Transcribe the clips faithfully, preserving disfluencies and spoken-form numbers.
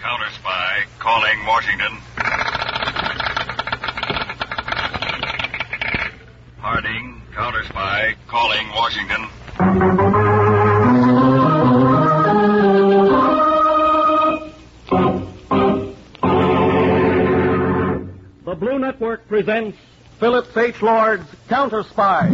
Counter Spy, calling Washington. Harding, Counter Spy, calling Washington. The Blue Network presents Phillips H. Lord's Counter Spy.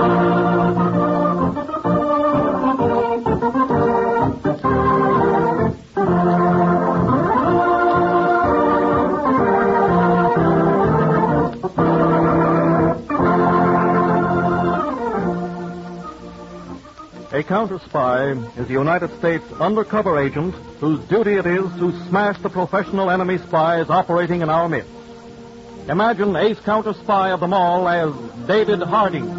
A counter spy is a United States undercover agent whose duty it is to smash the professional enemy spies operating in our midst. Imagine ace counter spy of them all as David Harding.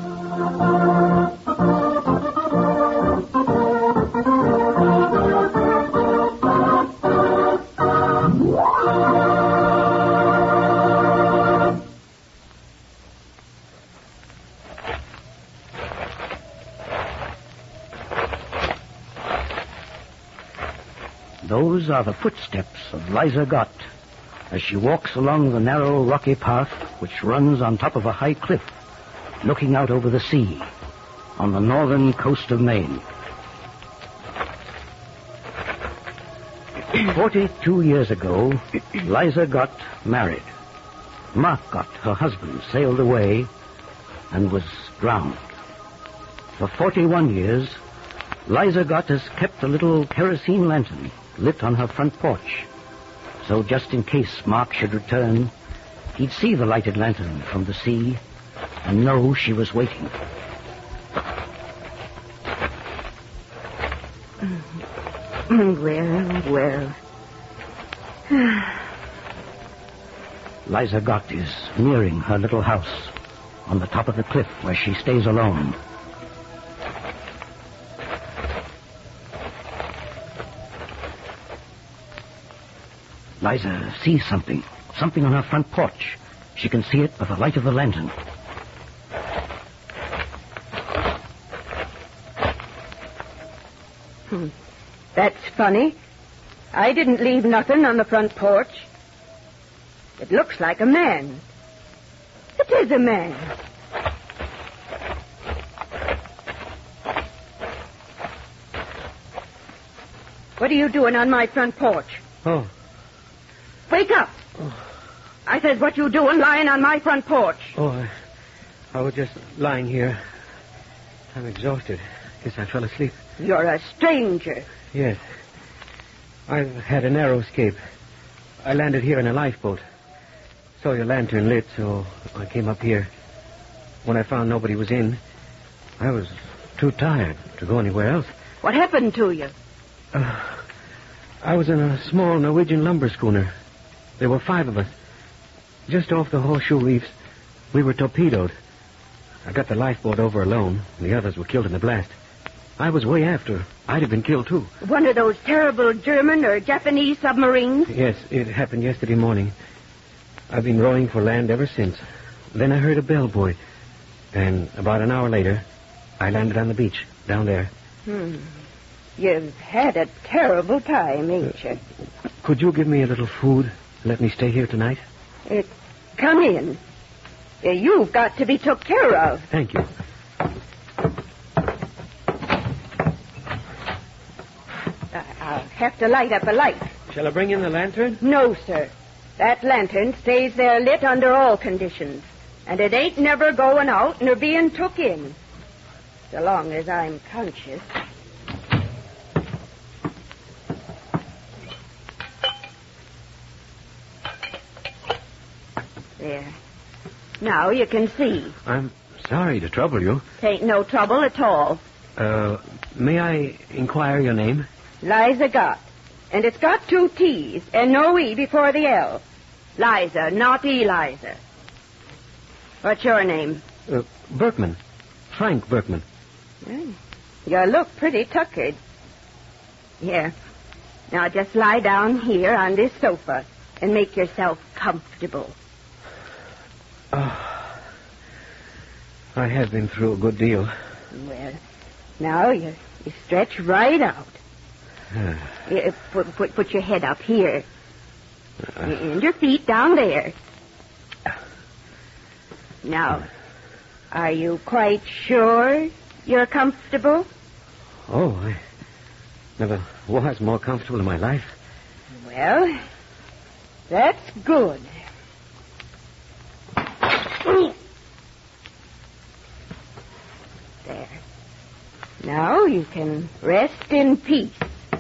Those are the footsteps of Liza Gott as she walks along the narrow, rocky path which runs on top of a high cliff, looking out over the sea on the northern coast of Maine. Forty-two years ago, Liza Gott married. Mark Gott, her husband, sailed away and was drowned. For forty-one years, Liza Gott has kept a little kerosene lantern lit on her front porch. So just in case Mark should return, he'd see the lighted lantern from the sea and know she was waiting. Well, well. Liza Gott is nearing her little house on the top of the cliff where she stays alone. Liza sees something. Something on her front porch. She can see it by the light of the lantern. Hmm. That's funny. I didn't leave nothing on the front porch. It looks like a man. It is a man. What are you doing on my front porch? Oh. Wake up. Oh. I said, what you doing lying on my front porch? Oh, I, I was just lying here. I'm exhausted. Guess I fell asleep. You're a stranger. Yes. I've had a narrow escape. I landed here in a lifeboat. Saw your lantern lit, so I came up here. When I found nobody was in, I was too tired to go anywhere else. What happened to you? Uh, I was in a small Norwegian lumber schooner. There were five of us. Just off the Horseshoe Reefs, we were torpedoed. I got the lifeboat over alone. The others were killed in the blast. I was way after. I'd have been killed, too. One of those terrible German or Japanese submarines? Yes, it happened yesterday morning. I've been rowing for land ever since. Then I heard a bell buoy. And about an hour later, I landed on the beach, down there. Hmm. You've had a terrible time, ain't you? Uh, could you give me a little food? Let me stay here tonight? Uh, come in. Uh, you've got to be took care of. Thank you. Uh, I'll have to light up a light. Shall I bring in the lantern? No, sir. That lantern stays there lit under all conditions. And it ain't never going out nor being took in. So long as I'm conscious. There. Now you can see. I'm sorry to trouble you. Tain't no trouble at all. Uh, may I inquire your name? Liza Gott. And it's got two T's and no E before the L. Liza, not Eliza. What's your name? Uh, Berkman. Frank Berkman. Mm. You look pretty tuckered. Here. Now just lie down here on this sofa and make yourself comfortable. Oh, I have been through a good deal. Well, now you, you stretch right out. Yeah, put, put, put your head up here. Uh, and your feet down there. Now, are you quite sure you're comfortable? Oh, I never was more comfortable in my life. Well, that's good. There. Now you can rest in peace.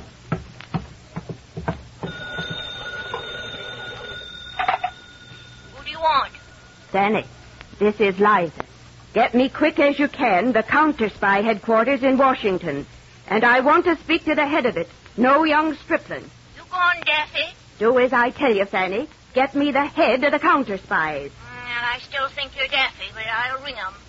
Who do you want? Stanley, this is Liza. Get me quick as you can the counter spy headquarters in Washington. And I want to speak to the head of it, no young stripling. You gone, Daffy? Do as I tell you, Fanny. Get me the head of the counter spies. Well, I still think you're Daffy, but I'll ring 'em.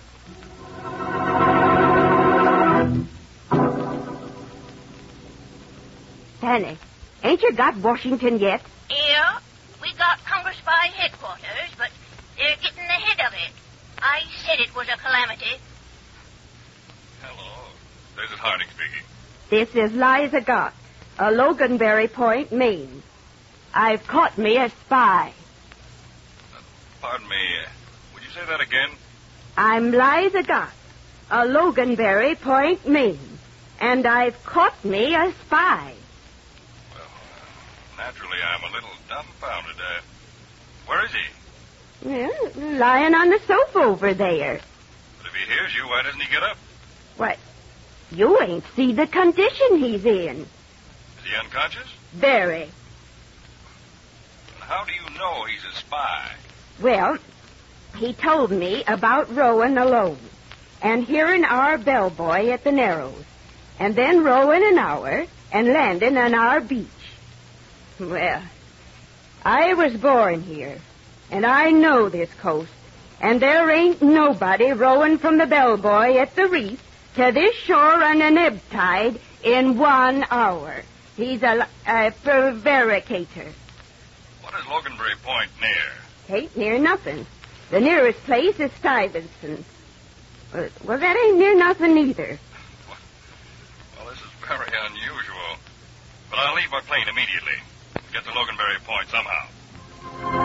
Fanny, ain't you got Washington yet? Yeah, we got Counter Spy headquarters, but they're getting the head of it. I said it was a calamity. Hello. This is Harding speaking. This is Liza Gott, a Loganberry Point, Maine. I've caught me a spy. Uh, pardon me. Uh, would you say that again? I'm Liza Gott, a Loganberry Point, Maine. And I've caught me a spy. Well, uh, naturally, I'm a little dumbfounded. Uh, where is he? Well, lying on the sofa over there. But if he hears you, why doesn't he get up? What? You ain't see the condition he's in. Is he unconscious? Very. And how do you know he's a spy? Well, he told me about rowing alone and hearing our bellboy at the Narrows and then rowing an hour and landing on our beach. Well, I was born here, and I know this coast, and there ain't nobody rowing from the bellboy at the reef to this shore on an ebb tide in one hour. He's a, a prevaricator. What is Loganberry Point near? Ain't near nothing. The nearest place is Stuyvesant. Well, well, that ain't near nothing either. Well, this is very unusual. But I'll leave my plane immediately. Get to Loganberry Point somehow.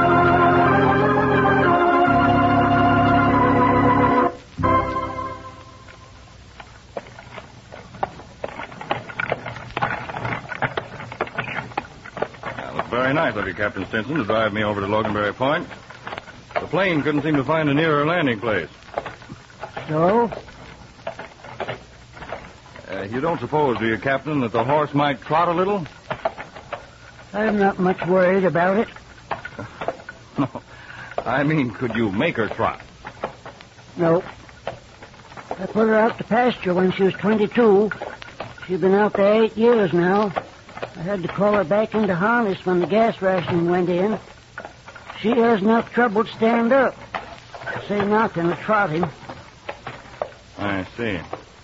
Very nice of you, Captain Stinson, to drive me over to Loganberry Point. The plane couldn't seem to find a nearer landing place. So? Uh, you don't suppose, do you, Captain, that the horse might trot a little? I'm not much worried about it. No. I mean, could you make her trot? No. I put her out to pasture when she was twenty-two. She's been out there eight years now. I had to call her back into harness when the gas rationing went in. She has enough trouble to stand up. Say nothing of trotting. I see.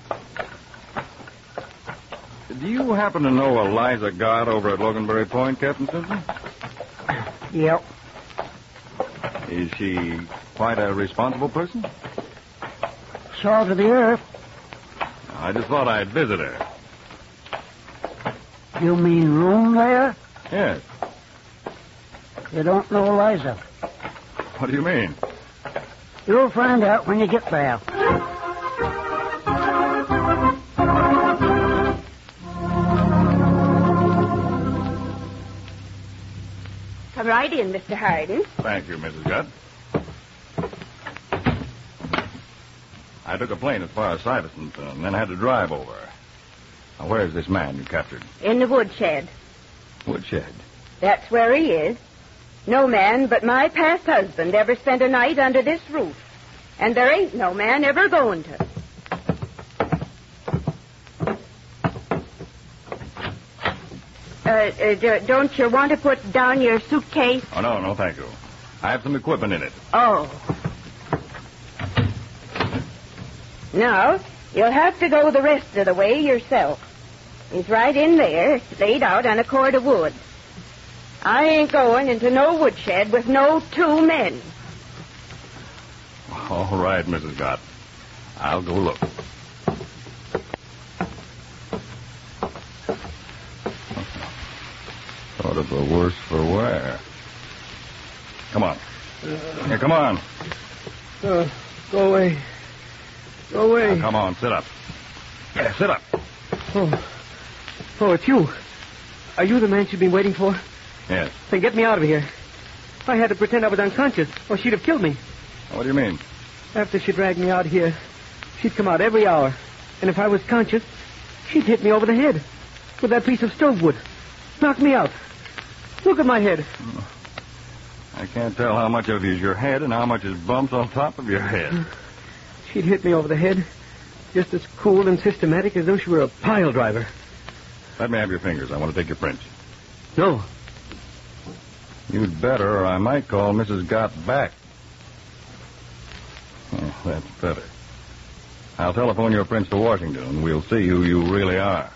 Do you happen to know Eliza Gott over at Loganberry Point, Captain Simpson? Yep. Is she quite a responsible person? Salt of the earth. I just thought I'd visit her. You mean room there? Yes. You don't know Eliza. What do you mean? You'll find out when you get there. Come right in, Mister Harding. Thank you, Missus Gott. I took a plane as far as Stuyvesant and then had to drive over. Now, where's this man you captured? In the woodshed. Woodshed? That's where he is. No man but my past husband ever spent a night under this roof. And there ain't no man ever going to. Uh, uh, d- don't you want to put down your suitcase? Oh, no, no, thank you. I have some equipment in it. Oh. Now, you'll have to go the rest of the way yourself. He's right in there, laid out on a cord of wood. I ain't going into no woodshed with no two men. All right, Missus Gott. I'll go look. Sort of a worse for wear. Come on. Here, come on. Uh, go away. Go away. Now, come on, sit up. Yeah, sit up. Oh. Oh, it's you. Are you the man she'd been waiting for? Yes. Then get me out of here. I had to pretend I was unconscious, or she'd have killed me. What do you mean? After she dragged me out here, she'd come out every hour. And if I was conscious, she'd hit me over the head with that piece of stove wood. Knock me out. Look at my head. I can't tell how much of it is your head and how much is bumps on top of your head. She'd hit me over the head, just as cool and systematic as though she were a pile driver. Let me have your fingers. I want to take your prints. No. You'd better, or I might call Missus Gott back. Oh, that's better. I'll telephone your prints to Washington, and we'll see who you really are.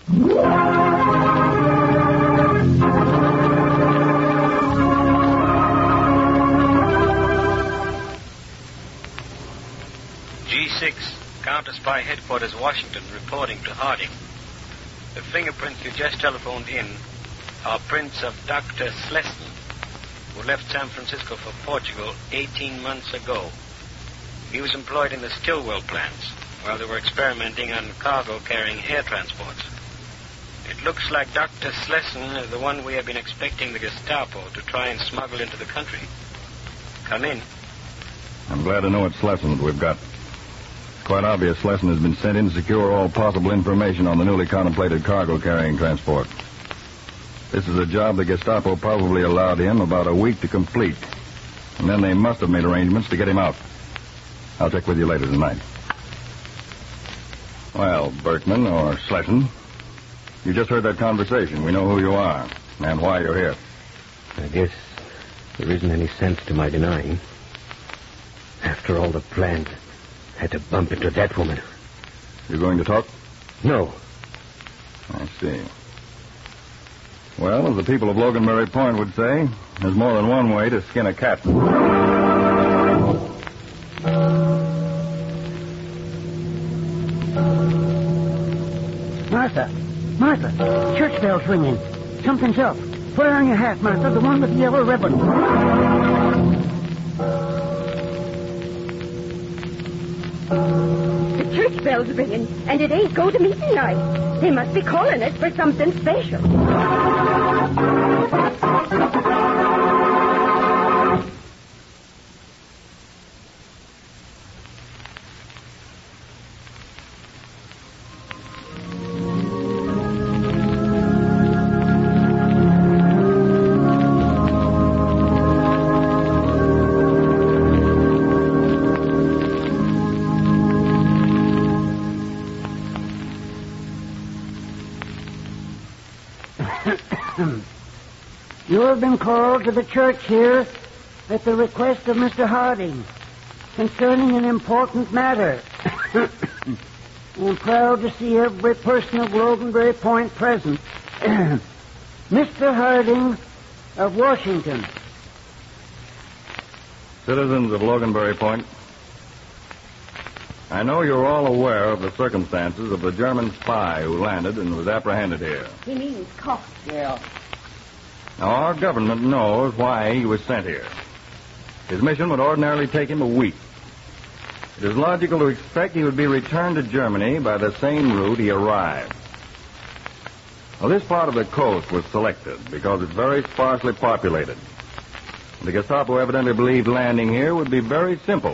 G six, Counter-Spy Headquarters, Washington, reporting to Harding. The fingerprints you just telephoned in are prints of Doctor Slesson, who left San Francisco for Portugal eighteen months ago. He was employed in the Stillwell plants while they were experimenting on cargo-carrying air transports. It looks like Doctor Slesson is the one we have been expecting the Gestapo to try and smuggle into the country. Come in. I'm glad to know it's Slesson that we've got. It's quite obvious Slesson has been sent in to secure all possible information on the newly contemplated cargo-carrying transport. This is a job the Gestapo probably allowed him about a week to complete. And then they must have made arrangements to get him out. I'll check with you later tonight. Well, Berkman, or Slesson, you just heard that conversation. We know who you are and why you're here. I guess there isn't any sense to my denying. After all the plans, had to bump into that woman. You going to talk? No. I see. Well, as the people of Loganberry Point would say, there's more than one way to skin a cat. Martha, Martha, the church bell's ringing. Something's up. Put on your hat, Martha, the one with the yellow ribbon. The church bell's ringing, and it ain't go to meeting night. They must be calling us for something special. You have been called to the church here at the request of Mister Harding concerning an important matter. I'm proud to see every person of Loganberry Point present. Mister Harding of Washington. Citizens of Loganberry Point, I know you're all aware of the circumstances of the German spy who landed and was apprehended here. He means cough. Yeah. Now, our government knows why he was sent here. His mission would ordinarily take him a week. It is logical to expect he would be returned to Germany by the same route he arrived. Well, this part of the coast was selected because it's very sparsely populated. The Gestapo evidently believed landing here would be very simple.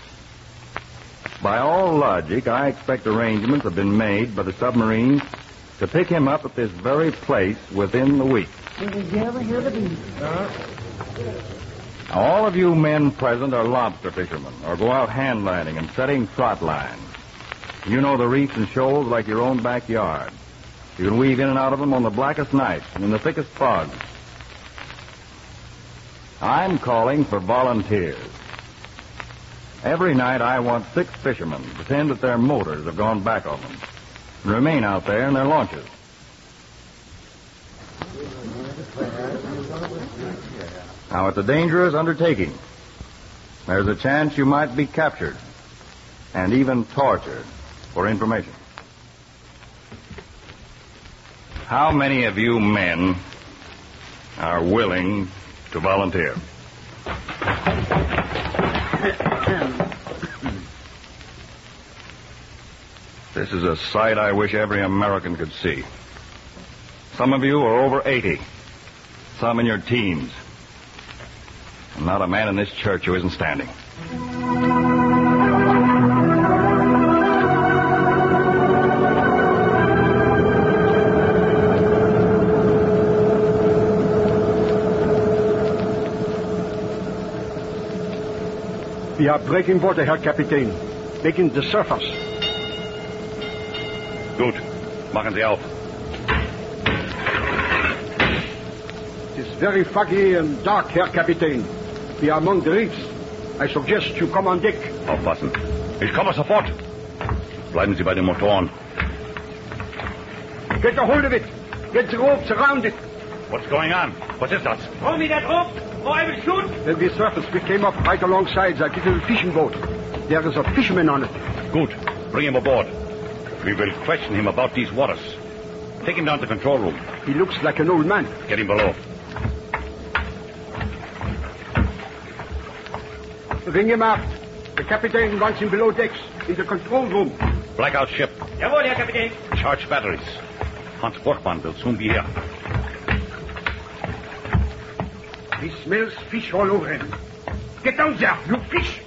By all logic, I expect arrangements have been made by the submarines to pick him up at this very place within the week. Did you ever hear the beat? Now, all of you men present are lobster fishermen, or go out hand lining and setting trot lines. You know the reefs and shoals like your own backyard. You can weave in and out of them on the blackest nights and in the thickest fogs. I'm calling for volunteers. Every night I want six fishermen to pretend that their motors have gone back on them and remain out there in their launches. Now, it's a dangerous undertaking. There's a chance you might be captured and even tortured for information. How many of you men are willing to volunteer. This is a sight I wish every American could see. Some of you are over eighty. Some in your teens. And not a man in this church who isn't standing. We are breaking water, Herr Kapitän. Making the surface. Gut. Machen Sie auf. It is very foggy and dark, Herr Kapitän. We are among the reefs. I suggest you come on deck. Aufpassen. Ich komme sofort. Bleiben Sie bei den Motoren. Get a hold of it. Get the ropes around it. What's going on? What is that? Throw me that rope, or I will shoot. When we surfaced, we came up right alongside that little fishing boat. There is a fisherman on it. Good. Bring him aboard. We will question him about these waters. Take him down to the control room. He looks like an old man. Get him below. Bring him aft. The captain wants him below decks, in the control room. Blackout ship. Jawohl, Herr Kapitän. Charge batteries. Hans Borgmann will soon be here. He smells fish all over him. Get down there, you fish!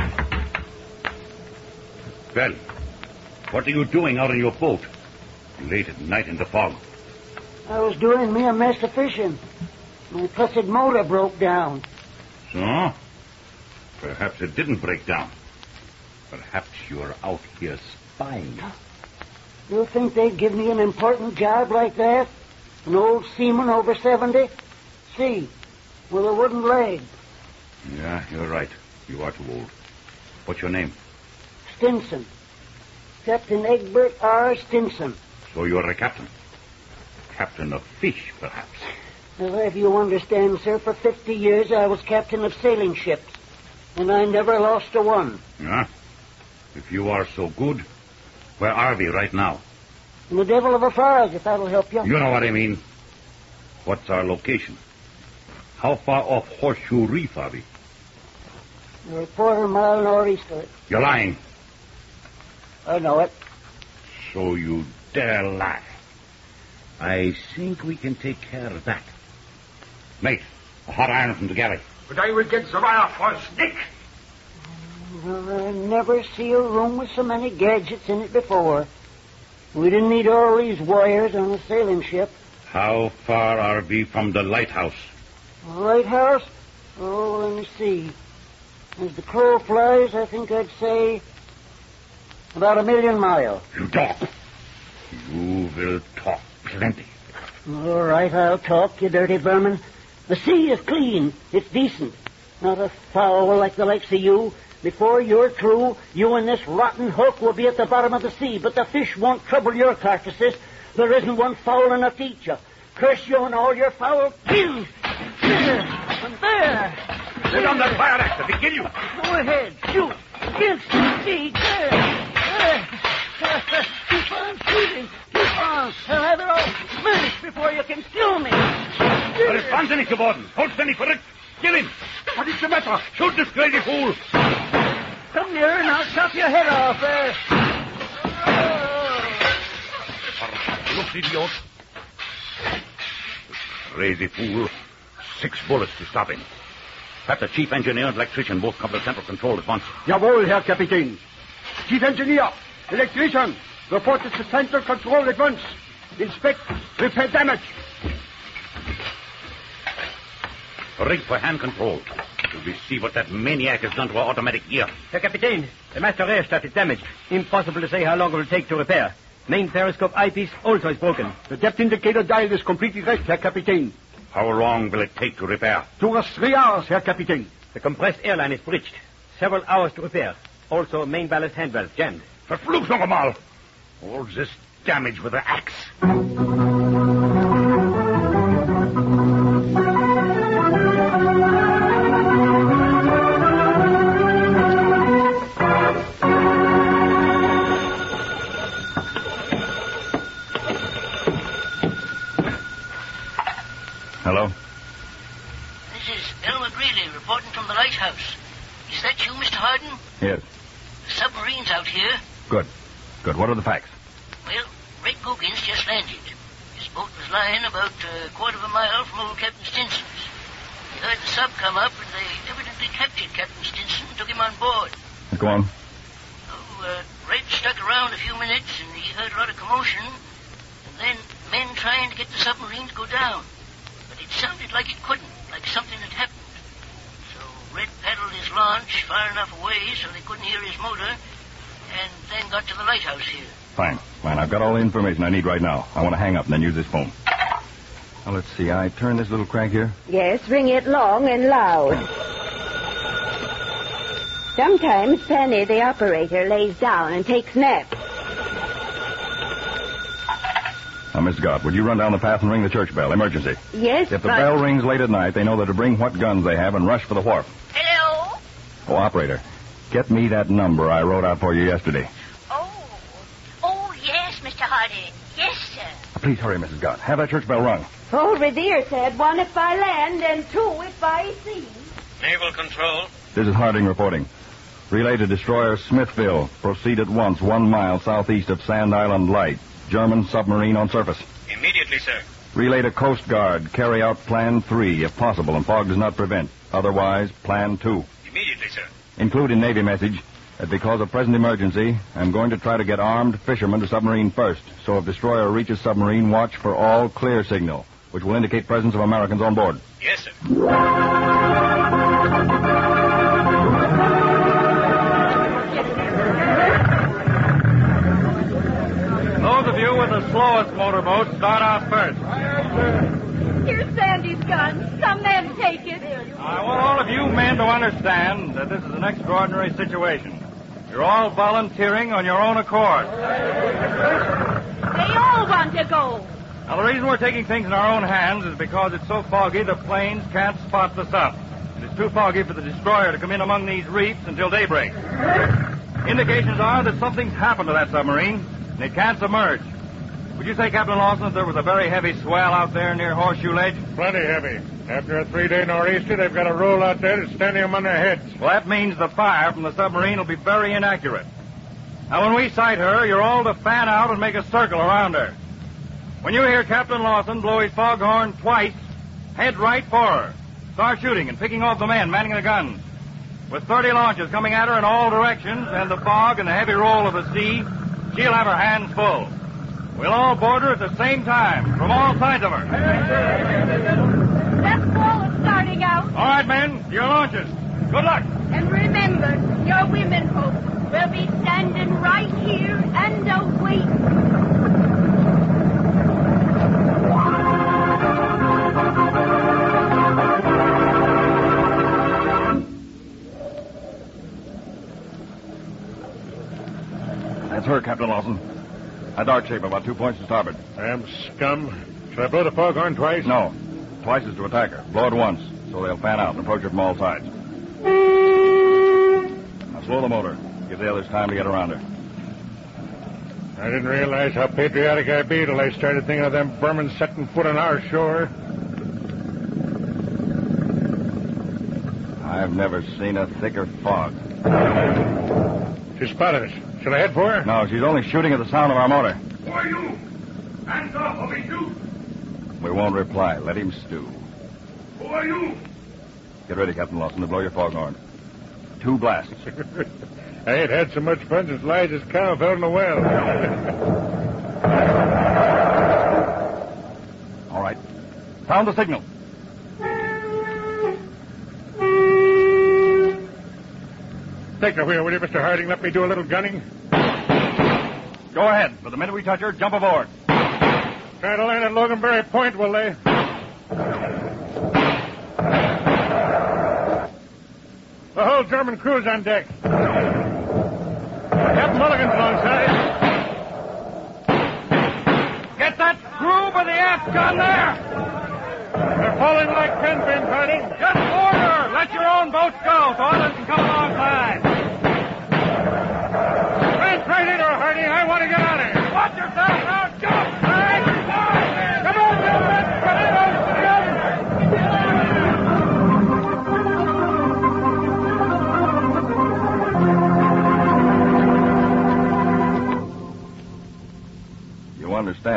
Well, what are you doing out in your boat? Late at night in the fog. I was doing me a mess of fishing. My cussed motor broke down. So? Perhaps it didn't break down. Perhaps you're out here spying. You think they'd give me an important job like that? An old seaman over seventy? See, with a wooden leg. Yeah, you're right. You are too old. What's your name? Stinson. Captain Egbert R. Stinson. So you're a captain. Captain of fish, perhaps. Well, if you understand, sir, for fifty years I was captain of sailing ships. And I never lost a one. Yeah? If you are so good, where are we right now? In the devil of a fog, if that'll help you. You know what I mean. What's our location? How far off Horseshoe Reef are we? You're a quarter mile northeast of it. You're lying. I know it. So you dare lie. I think we can take care of that. Mate, a hot iron from the galley. But I will get the wire for a stick. Well, I never see a room with so many gadgets in it before. We didn't need all these wires on a sailing ship. How far are we from the lighthouse? The lighthouse? Oh, let me see. As the crow flies, I think I'd say about a million miles. You talk. You will talk plenty. All right, I'll talk, you dirty vermin. The sea is clean. It's decent. Not a foul like the likes of you. Before you're through, you and this rotten hook will be at the bottom of the sea, but the fish won't trouble your carcasses. There isn't one foul enough to eat you. Curse you and all your foul kin. There and there. Sit on that fire axe, if he kill you. Go ahead, shoot. Against the sea. There. There. Keep on shooting. Keep on. I'll have it all smashed before you can kill me. Er ist wahnsinnig geworden. Vollständig verrückt. Kill him. What is the matter? Shoot this crazy fool. Come near and I'll chop your head off there. Look, idiot. Crazy fool. Six bullets to stop him. Have the chief engineer and electrician both come to central control at once. Jawohl, Herr Kapitän. Chief engineer, electrician, report to central control at once. Inspect, repair damage. Rig for hand control. Till we see what that maniac has done to our automatic gear. Herr Kapitän, the master airstaff is damaged. Impossible to say how long it will take to repair. Main periscope eyepiece also is broken. The depth indicator dial is completely right, Herr Kapitän. How long will it take to repair? Two or three hours, Herr Kapitän. The compressed airline is breached. Several hours to repair. Also, main ballast hand valve jammed. Verflucht noch einmal. All this damage with the axe. Hello? is Elmer Greeley reporting from the lighthouse. Is that you, Mister Hardin? Yes. The submarine's out here. Good. Good. What are the facts? Well, Red Googins just landed. His boat was lying about a quarter of a mile from old Captain Stinson's. He heard the sub come up, and they evidently captured Captain Stinson and took him on board. Go on. Oh, uh, Red stuck around a few minutes, and he heard a lot of commotion, and then men trying to get the submarine to go down. But it sounded like it couldn't, like something had happened. So Red paddled his launch far enough away so they couldn't hear his motor, and then got to the lighthouse here. Fine. Fine. I've got all the information I need right now. I want to hang up and then use this phone. Now, let's see. I turn this little crank here. Yes, ring it long and loud. Sometimes Penny, the operator, lays down and takes naps. Now, Miss Scott, would you run down the path and ring the church bell? Emergency. Yes, If the but... bell rings late at night, they know that to bring what guns they have and rush for the wharf. Hello? Oh, operator, get me that number I wrote out for you yesterday. Oh. Oh, yes, Mister Harding. Yes, sir. Now, please hurry, Missus Scott. Have that church bell rung. Old Revere said one if by land and two if by sea. Naval Control. This is Harding reporting. Relay to destroyer Smithville. Proceed at once one mile southeast of Sand Island Light. German submarine on surface. Immediately, sir. Relay to Coast Guard. Carry out Plan three, if possible, and fog does not prevent. Otherwise, Plan two. Immediately, sir. Include in Navy message that because of present emergency, I'm going to try to get armed fishermen to submarine first. So if destroyer reaches submarine, watch for all clear signal, which will indicate presence of Americans on board. Yes, sir. Those of you with the slowest motorboat start out first. Here's Sandy's gun. Some men take it. I want all of you men to understand that this is an extraordinary situation. You're all volunteering on your own accord. They all want to go. Now, the reason we're taking things in our own hands is because it's so foggy the planes can't spot the sub. It is too foggy for the destroyer to come in among these reefs until daybreak. Indications are that something's happened to that submarine, and it can't submerge. Would you say, Captain Lawson, that there was a very heavy swell out there near Horseshoe Ledge? Plenty heavy. After a three-day nor'easter, they've got a roll out there that's standing them on their heads. Well, that means the fire from the submarine will be very inaccurate. Now, when we sight her, you're all to fan out and make a circle around her. When you hear Captain Lawson blow his foghorn twice, head right for her. Start shooting and picking off the men manning the guns. With thirty launches coming at her in all directions and the fog and the heavy roll of the sea, she'll have her hands full. We'll all board her at the same time, from all sides of her. That ball is starting out. All right, men, your launches. Good luck. And remember, your women folks will be standing right here and await. That's her, Captain Lawson. A dark shape about two points to starboard. Damn scum. Should I blow the foghorn twice? No. Twice is to attack her. Blow it once, so they'll fan out and approach her from all sides. Now slow the motor. Give the others time to get around her. I didn't realize how patriotic I'd be till I started thinking of them Burmans setting foot on our shore. I've never seen a thicker fog. She spotted us. Should I head for her? No, she's only shooting at the sound of our motor. Who are you? Hands off or we shoot. We won't reply. Let him stew. Who are you? Get ready, Captain Lawson, to blow your foghorn. Two blasts. I ain't had so much fun since Liza's cow fell in the well. All right. Sound the signal. Take the wheel, will you, Mister Harding? Let me do a little gunning. Go ahead. But the minute we touch her, jump aboard. Try to land at Loganberry Point, will they? The whole German crew's on deck. Captain Mulligan's alongside. Get that screw by the aft gun there! They're falling like tenpins, Harding. Just board her! Let your own boats go so others can come alongside. Run right into her, Harding. I want to get out of here. Watch yourself now! Jump! Hey! Come on, gentlemen! Come on!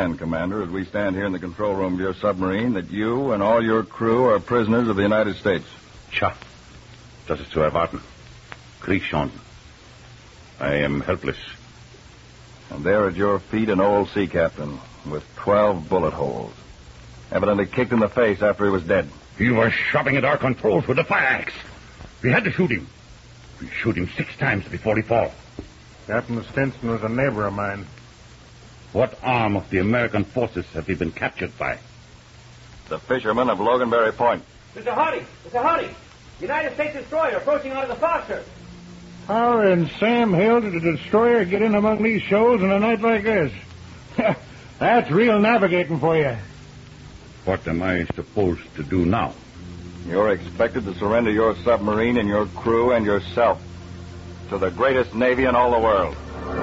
understand, Commander, as we stand here in the control room of your submarine, that you and all your crew are prisoners of the United States. Tja, das ist zu erwarten. Krieg schon. I am helpless. And there at your feet an old sea captain with twelve bullet holes. Evidently kicked in the face after he was dead. He was shoving at our controls with a fire axe. We had to shoot him. We shoot him six times before he fall. Captain Stinson was a neighbor of mine. What arm of the American forces have we been captured by? The fishermen of Loganberry Point. Mister Hardy! Mister Hardy! United States destroyer approaching out of the fog, sir. How in Sam Hill did a destroyer get in among these shoals on a night like this? That's real navigating for you. What am I supposed to do now? You're expected to surrender your submarine and your crew and yourself to the greatest navy in all the world.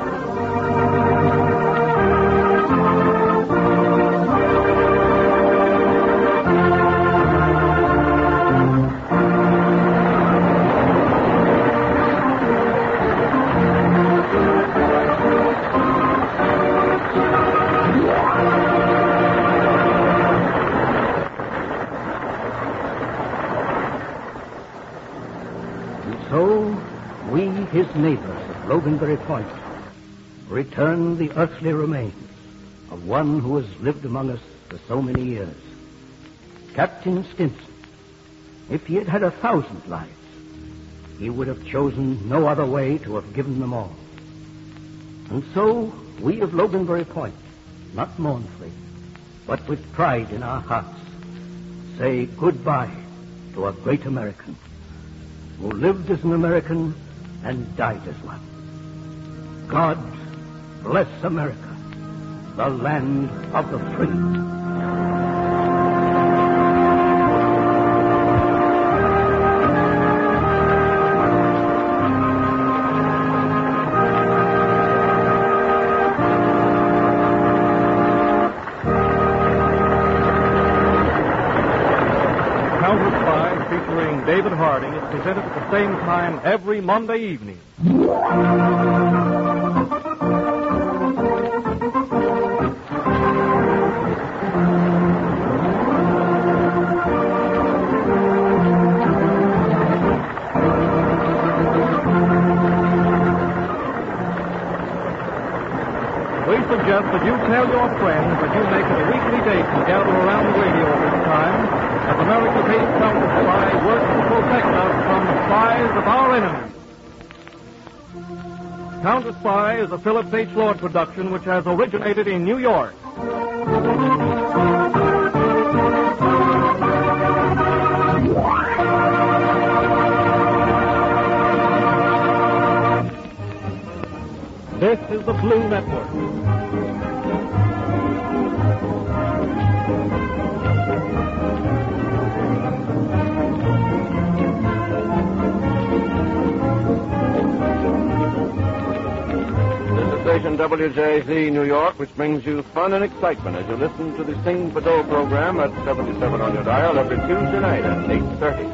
His neighbors of Loganberry Point return the earthly remains of one who has lived among us for so many years. Captain Stinson, if he had had a thousand lives, he would have chosen no other way to have given them all. And so, we of Loganberry Point, not mournfully, but with pride in our hearts, say goodbye to a great American who lived as an American and died as one. God bless America, the land of the free. David Harding is presented at the same time every Monday evening. We suggest that you tell your friends that you make it a weekly date to gather around the radio at this time, as America's eighth counter spy works to protect us from the spies of our enemies. Counter Spy is a Phillips H. Lord production which has originated in New York. This is the Blue Network. Station W J Z New York, which brings you fun and excitement as you listen to the Sing Patrol program at seventy-seven on your dial every Tuesday night at eight thirty.